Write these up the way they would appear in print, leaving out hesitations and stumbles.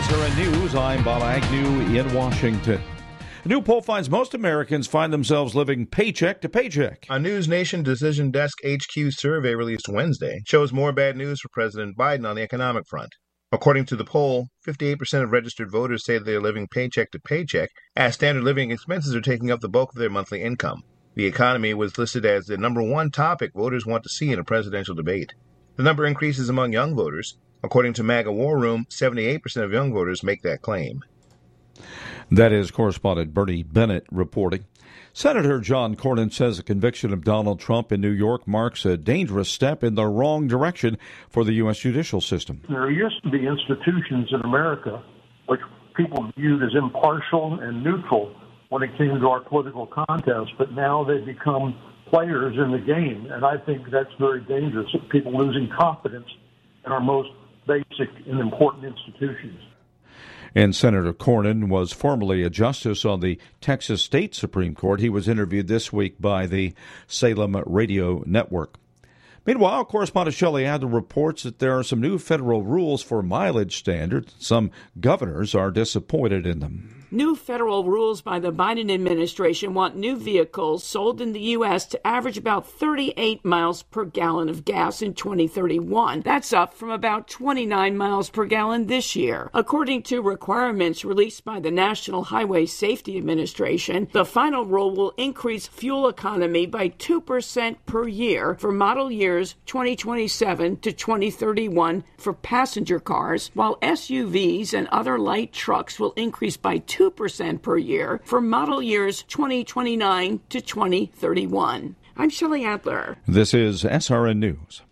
SRN News, I'm Bob Agnew in Washington. A new poll finds most Americans find themselves living paycheck to paycheck. A News Nation Decision Desk HQ survey released Wednesday shows more bad news for President Biden on the economic front. According to the poll, 58% of registered voters say they are living paycheck to paycheck, as standard living expenses are taking up the bulk of their monthly income. The economy was listed as the number one topic voters want to see in a presidential debate. The number increases among young voters. According to MAGA War Room, 78% of young voters make that claim. That is correspondent Bernie Bennett reporting. Senator John Cornyn says the conviction of Donald Trump in New York marks a dangerous step in the wrong direction for the U.S. judicial system. There used to be institutions in America which people viewed as impartial and neutral when it came to our political contest, but now they've become players in the game, and I think that's very dangerous. People losing confidence in our most basic and important institutions. And Senator Cornyn was formerly a justice on the Texas State Supreme Court. He was interviewed this week by the Salem Radio Network. Meanwhile, correspondent Shelley Adler reports that there are some new federal rules for mileage standards. Some governors are disappointed in them. New federal rules by the Biden administration want new vehicles sold in the U.S. to average about 38 miles per gallon of gas in 2031. That's up from about 29 miles per gallon this year. According to requirements released by the National Highway Safety Administration, the final rule will increase fuel economy by 2% per year for model years 2027 to 2031 for passenger cars, while SUVs and other light trucks will increase by 2% per year for model years 2029 to 2031. I'm Shelley Adler. This is SRN News.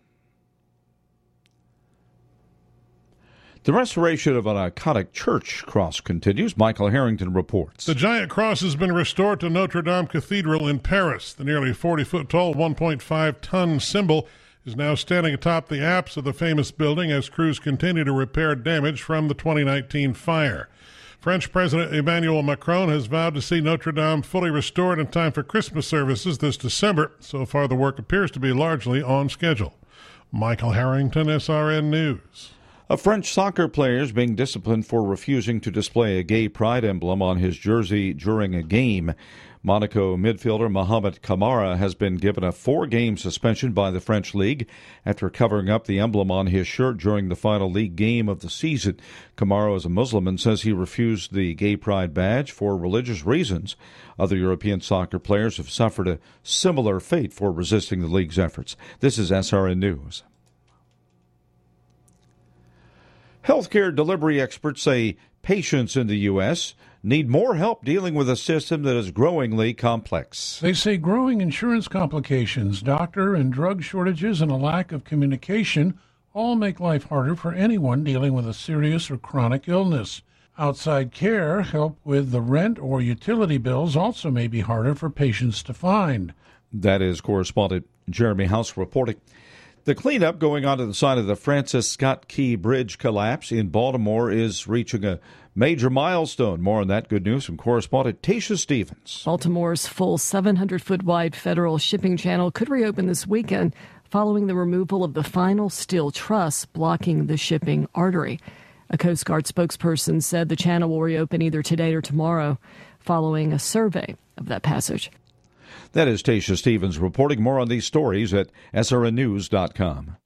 The restoration of an iconic church cross continues. Michael Harrington reports. The giant cross has been restored to Notre Dame Cathedral in Paris. The nearly 40-foot-tall, 1.5-ton symbol is now standing atop the apse of the famous building as crews continue to repair damage from the 2019 fire. French President Emmanuel Macron has vowed to see Notre Dame fully restored in time for Christmas services this December. So far, the work appears to be largely on schedule. Michael Harrington, SRN News. A French soccer player is being disciplined for refusing to display a gay pride emblem on his jersey during a game. Monaco midfielder Mohamed Kamara has been given a 4-game suspension by the French League after covering up the emblem on his shirt during the final league game of the season. Kamara is a Muslim and says he refused the gay pride badge for religious reasons. Other European soccer players have suffered a similar fate for resisting the league's efforts. This is SRN News. Healthcare delivery experts say patients in the U.S. need more help dealing with a system that is growingly complex. They say growing insurance complications, doctor and drug shortages, and a lack of communication all make life harder for anyone dealing with a serious or chronic illness. Outside care, help with the rent or utility bills also may be harder for patients to find. That is correspondent Jeremy House reporting. The cleanup going on to the side of the Francis Scott Key Bridge collapse in Baltimore is reaching a major milestone. More on that good news from correspondent Tasha Stevens. Baltimore's full 700-foot wide federal shipping channel could reopen this weekend following the removal of the final steel truss blocking the shipping artery. A Coast Guard spokesperson said the channel will reopen either today or tomorrow following a survey of that passage. That is Tasha Stevens reporting. More on these stories at srnnews.com.